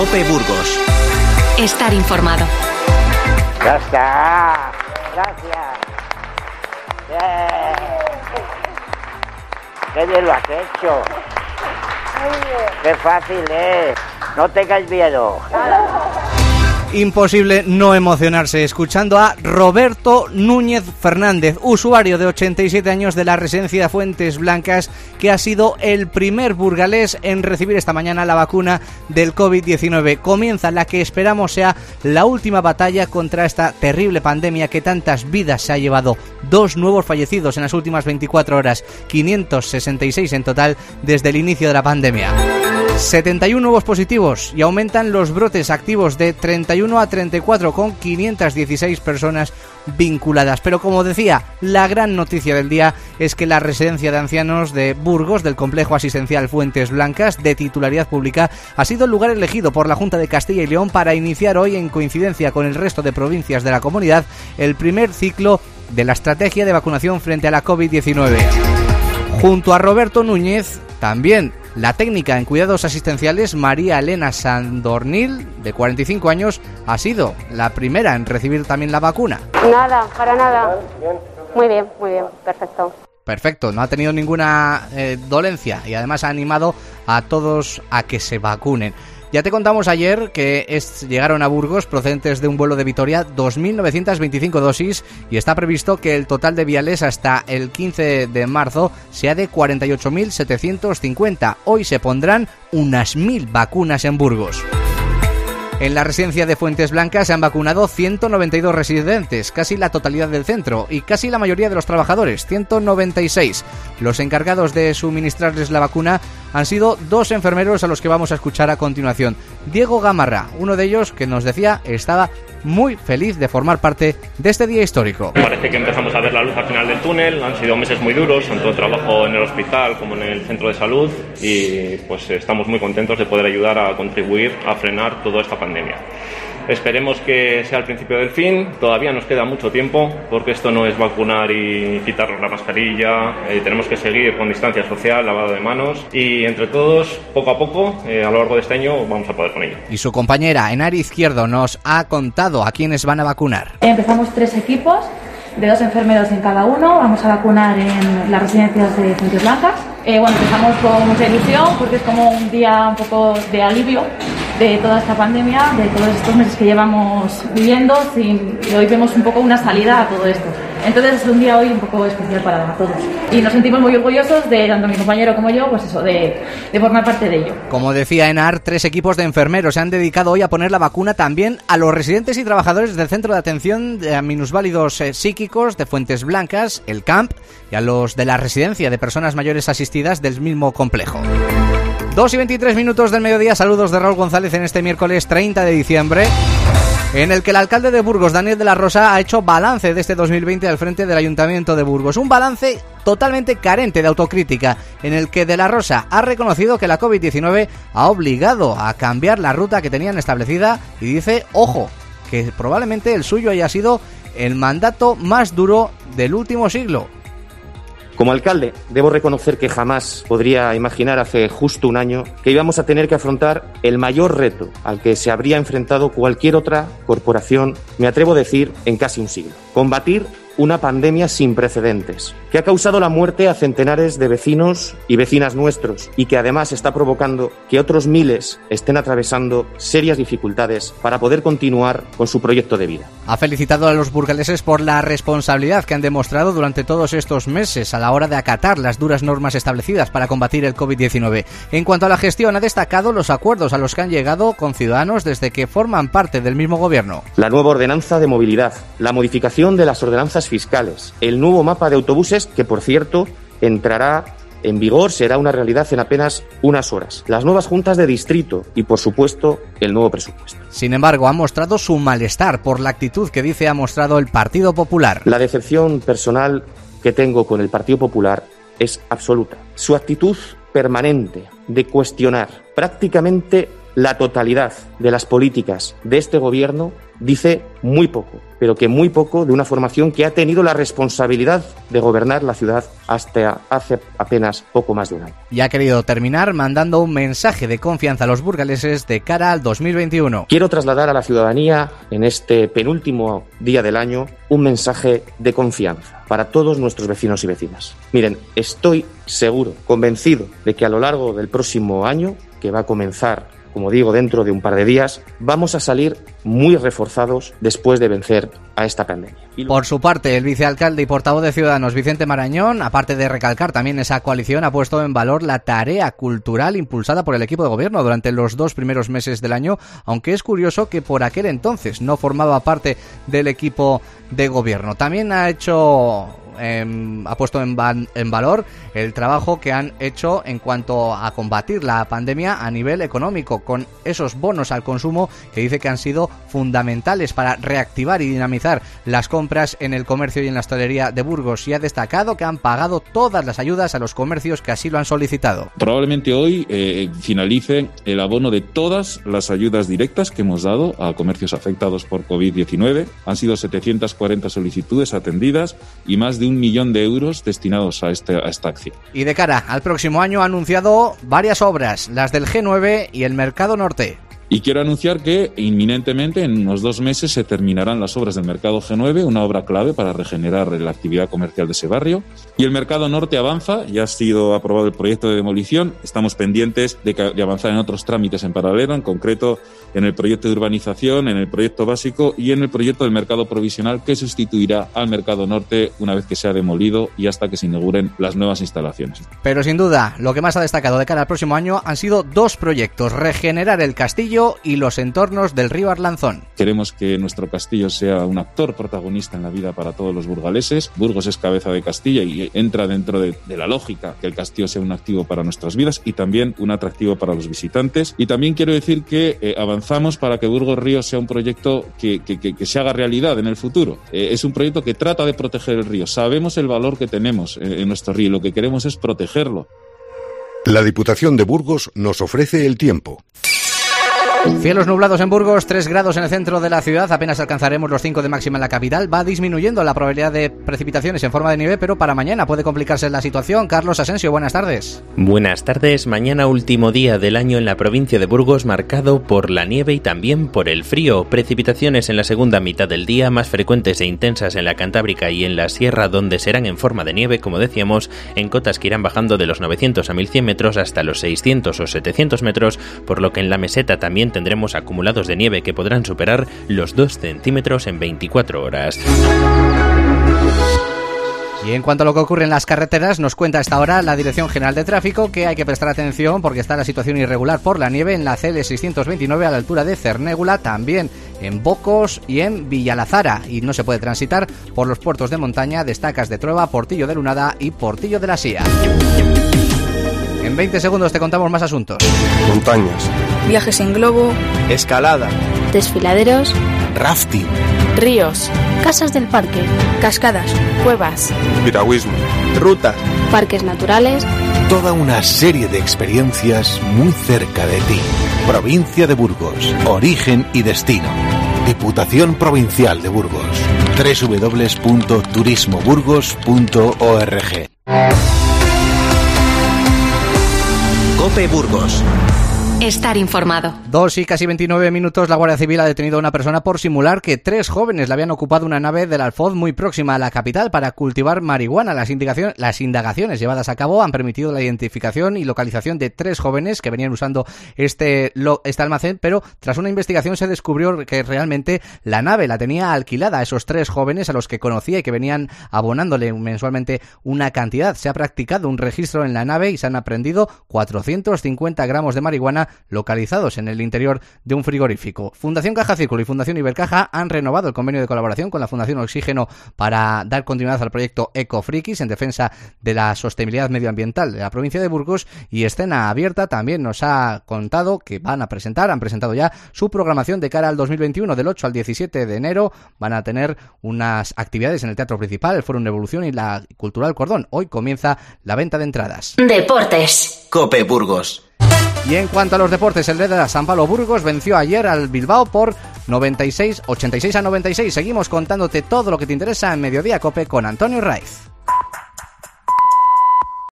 COPE Burgos. Estar informado. Ya está. Gracias. Qué bien lo has hecho. Qué fácil es. No tengáis miedo. Imposible no emocionarse escuchando a Roberto Núñez Fernández, usuario de 87 años de la residencia Fuentes Blancas, que ha sido el primer burgalés en recibir esta mañana la vacuna del COVID-19. Comienza la que esperamos sea la última batalla contra esta terrible pandemia que tantas vidas se ha llevado. 2 nuevos fallecidos en las últimas 24 horas, 566 en total desde el inicio de la pandemia. 71 nuevos positivos y aumentan los brotes activos de 31 a 34 con 516 personas vinculadas. Pero como decía, la gran noticia del día es que la residencia de ancianos de Burgos del complejo asistencial Fuentes Blancas de titularidad pública ha sido el lugar elegido por la Junta de Castilla y León para iniciar hoy, en coincidencia con el resto de provincias de la comunidad, el primer ciclo de la estrategia de vacunación frente a la COVID-19. Junto a Roberto Núñez, también la técnica en cuidados asistenciales María Elena Sandornil, de 45 años, ha sido la primera en recibir también la vacuna. Nada, para nada. Muy bien, perfecto. Perfecto, no ha tenido ninguna dolencia y además ha animado a todos a que se vacunen. Ya te contamos ayer que llegaron a Burgos procedentes de un vuelo de Vitoria 2.925 dosis y está previsto que el total de viales hasta el 15 de marzo sea de 48.750. Hoy se pondrán unas 1.000 vacunas en Burgos. En la residencia de Fuentes Blancas se han vacunado 192 residentes, casi la totalidad del centro, y casi la mayoría de los trabajadores, 196. Los encargados de suministrarles la vacuna han sido 2 enfermeros a los que vamos a escuchar a continuación. Diego Gamarra, uno de ellos, que nos decía estaba muy feliz de formar parte de este día histórico. Parece que empezamos a ver la luz al final del túnel, han sido meses muy duros, tanto trabajo en el hospital como en el centro de salud, y pues estamos muy contentos de poder ayudar a contribuir a frenar toda esta pandemia. Esperemos que sea el principio del fin. Todavía nos queda mucho tiempo porque esto no es vacunar y quitarnos la mascarilla. Tenemos que seguir con distancia social, lavado de manos y entre todos, poco a poco, a lo largo de este año vamos a poder con ello. Y su compañera Enari Izquierdo nos ha contado a quiénes van a vacunar. Empezamos 3 equipos de 2 enfermeros en cada uno. Vamos a vacunar en las residencias de Fuentes Blancas. Empezamos con mucha ilusión porque es como un día un poco de alivio de toda esta pandemia, de todos estos meses que llevamos viviendo, y hoy vemos un poco una salida a todo esto. Entonces es un día hoy un poco especial para todos. Y nos sentimos muy orgullosos de, tanto mi compañero como yo, pues eso, de formar parte de ello. Como decía Enar, 3 equipos de enfermeros se han dedicado hoy a poner la vacuna también a los residentes y trabajadores del Centro de Atención de Minusválidos Psíquicos de Fuentes Blancas, el CAMP, y a los de la Residencia de Personas Mayores Asistidas del mismo complejo. 2:23 del mediodía, saludos de Raúl González en este miércoles 30 de diciembre, en el que el alcalde de Burgos, Daniel de la Rosa, ha hecho balance de este 2020 al frente del Ayuntamiento de Burgos. Un balance totalmente carente de autocrítica, en el que de la Rosa ha reconocido que la COVID-19 ha obligado a cambiar la ruta que tenían establecida y dice, ojo, que probablemente el suyo haya sido el mandato más duro del último siglo. Como alcalde, debo reconocer que jamás podría imaginar hace justo un año que íbamos a tener que afrontar el mayor reto al que se habría enfrentado cualquier otra corporación, me atrevo a decir, en casi un siglo. Combatir una pandemia sin precedentes, que ha causado la muerte a centenares de vecinos y vecinas nuestros y que además está provocando que otros miles estén atravesando serias dificultades para poder continuar con su proyecto de vida. Ha felicitado a los burgaleses por la responsabilidad que han demostrado durante todos estos meses a la hora de acatar las duras normas establecidas para combatir el COVID-19. En cuanto a la gestión, ha destacado los acuerdos a los que han llegado con Ciudadanos desde que forman parte del mismo gobierno. La nueva ordenanza de movilidad, la modificación de las ordenanzas fiscales, el nuevo mapa de autobuses que, por cierto, entrará en vigor, será una realidad en apenas unas horas, las nuevas juntas de distrito y, por supuesto, el nuevo presupuesto. Sin embargo, ha mostrado su malestar por la actitud que dice ha mostrado el Partido Popular. La decepción personal que tengo con el Partido Popular es absoluta. Su actitud permanente de cuestionar prácticamente la totalidad de las políticas de este gobierno dice muy poco, pero que muy poco de una formación que ha tenido la responsabilidad de gobernar la ciudad hasta hace apenas poco más de un año. Y ha querido terminar mandando un mensaje de confianza a los burgaleses de cara al 2021. Quiero trasladar a la ciudadanía en este penúltimo día del año un mensaje de confianza para todos nuestros vecinos y vecinas. Miren, estoy seguro, convencido de que a lo largo del próximo año, que va a comenzar, como digo, dentro de un par de días, vamos a salir muy reforzados después de vencer a esta pandemia. Por su parte, el vicealcalde y portavoz de Ciudadanos, Vicente Marañón, aparte de recalcar también esa coalición, ha puesto en valor la tarea cultural impulsada por el equipo de gobierno durante los 2 primeros meses del año, aunque es curioso que por aquel entonces no formaba parte del equipo de gobierno. También ha puesto en valor el trabajo que han hecho en cuanto a combatir la pandemia a nivel económico, con esos bonos al consumo que dice que han sido fundamentales para reactivar y dinamizar las compras en el comercio y en la hostelería de Burgos, y ha destacado que han pagado todas las ayudas a los comercios que así lo han solicitado. Probablemente hoy finalice el abono de todas las ayudas directas que hemos dado a comercios afectados por COVID-19. Han sido 740 solicitudes atendidas y más de 1 millón de euros destinados a esta acción. Y de cara al próximo año ha anunciado varias obras, las del G9 y el Mercado Norte. Y quiero anunciar que inminentemente, en unos 2 meses, se terminarán las obras del Mercado G9, una obra clave para regenerar la actividad comercial de ese barrio. Y el Mercado Norte avanza, ya ha sido aprobado el proyecto de demolición, estamos pendientes de avanzar en otros trámites en paralelo, en concreto en el proyecto de urbanización, en el proyecto básico y en el proyecto del mercado provisional que sustituirá al Mercado Norte una vez que sea demolido y hasta que se inauguren las nuevas instalaciones. Pero sin duda, lo que más ha destacado de cara al próximo año han sido 2 proyectos: regenerar el castillo y los entornos del río Arlanzón. Queremos que nuestro castillo sea un actor protagonista en la vida para todos los burgaleses. Burgos es cabeza de Castilla y entra dentro de la lógica que el castillo sea un activo para nuestras vidas y también un atractivo para los visitantes. Y también quiero decir que avanzamos para que Burgos Río sea un proyecto que se haga realidad en el futuro. Es un proyecto que trata de proteger el río. Sabemos el valor que tenemos en nuestro río y lo que queremos es protegerlo. La Diputación de Burgos nos ofrece el tiempo. Cielos nublados en Burgos, 3 grados en el centro de la ciudad, apenas alcanzaremos los 5 de máxima en la capital. Va disminuyendo la probabilidad de precipitaciones en forma de nieve, pero para mañana puede complicarse la situación. Carlos Asensio, buenas tardes. Buenas tardes. Mañana, último día del año en la provincia de Burgos, marcado por la nieve y también por el frío. Precipitaciones en la segunda mitad del día, más frecuentes e intensas en la Cantábrica y en la Sierra, donde serán en forma de nieve, como decíamos, en cotas que irán bajando de los 900 a 1100 metros hasta los 600 o 700 metros, por lo que en la meseta también tendremos acumulados de nieve que podrán superar los 2 centímetros en 24 horas. Y en cuanto a lo que ocurre en las carreteras, nos cuenta a esta hora la Dirección General de Tráfico que hay que prestar atención porque está la situación irregular por la nieve en la CL629 a la altura de Cernégula, también en Bocos y en Villalazara, y no se puede transitar por los puertos de montaña de Estacas de Trueba, Portillo de Lunada y Portillo de la Sía. En 20 segundos te contamos más asuntos. Montañas. Viajes en globo. Escalada. Desfiladeros. Rafting. Ríos. Casas del parque. Cascadas. Cuevas. Piragüismo. Rutas. Parques naturales. Toda una serie de experiencias muy cerca de ti. Provincia de Burgos. Origen y destino. Diputación Provincial de Burgos. www.turismoburgos.org. COPE Burgos. Estar informado. 2 y casi 29 minutos, la Guardia Civil ha detenido a una persona por simular que 3 jóvenes le habían ocupado una nave del Alfoz muy próxima a la capital para cultivar marihuana. Las indagaciones llevadas a cabo han permitido la identificación y localización de 3 jóvenes que venían usando este almacén, pero tras una investigación se descubrió que realmente la nave la tenía alquilada a esos 3 jóvenes a los que conocía y que venían abonándole mensualmente una cantidad. Se ha practicado un registro en la nave y se han aprehendido 450 gramos de marihuana localizados en el interior de un frigorífico. Fundación Caja Círculo y Fundación Ibercaja han renovado el convenio de colaboración con la Fundación Oxígeno para dar continuidad al proyecto Ecofrikis en defensa de la sostenibilidad medioambiental de la provincia de Burgos, y Escena Abierta también nos ha contado que han presentado ya su programación de cara al 2021. Del 8 al 17 de enero van a tener unas actividades en el Teatro Principal, el Fórum Evolución y la Cultural Cordón. Hoy comienza la venta de entradas. Deportes. COPE Burgos. Y en cuanto a los deportes, el Leda San Pablo Burgos venció ayer al Bilbao por 86 a 96. Seguimos contándote todo lo que te interesa en Mediodía Cope con Antonio Raiz.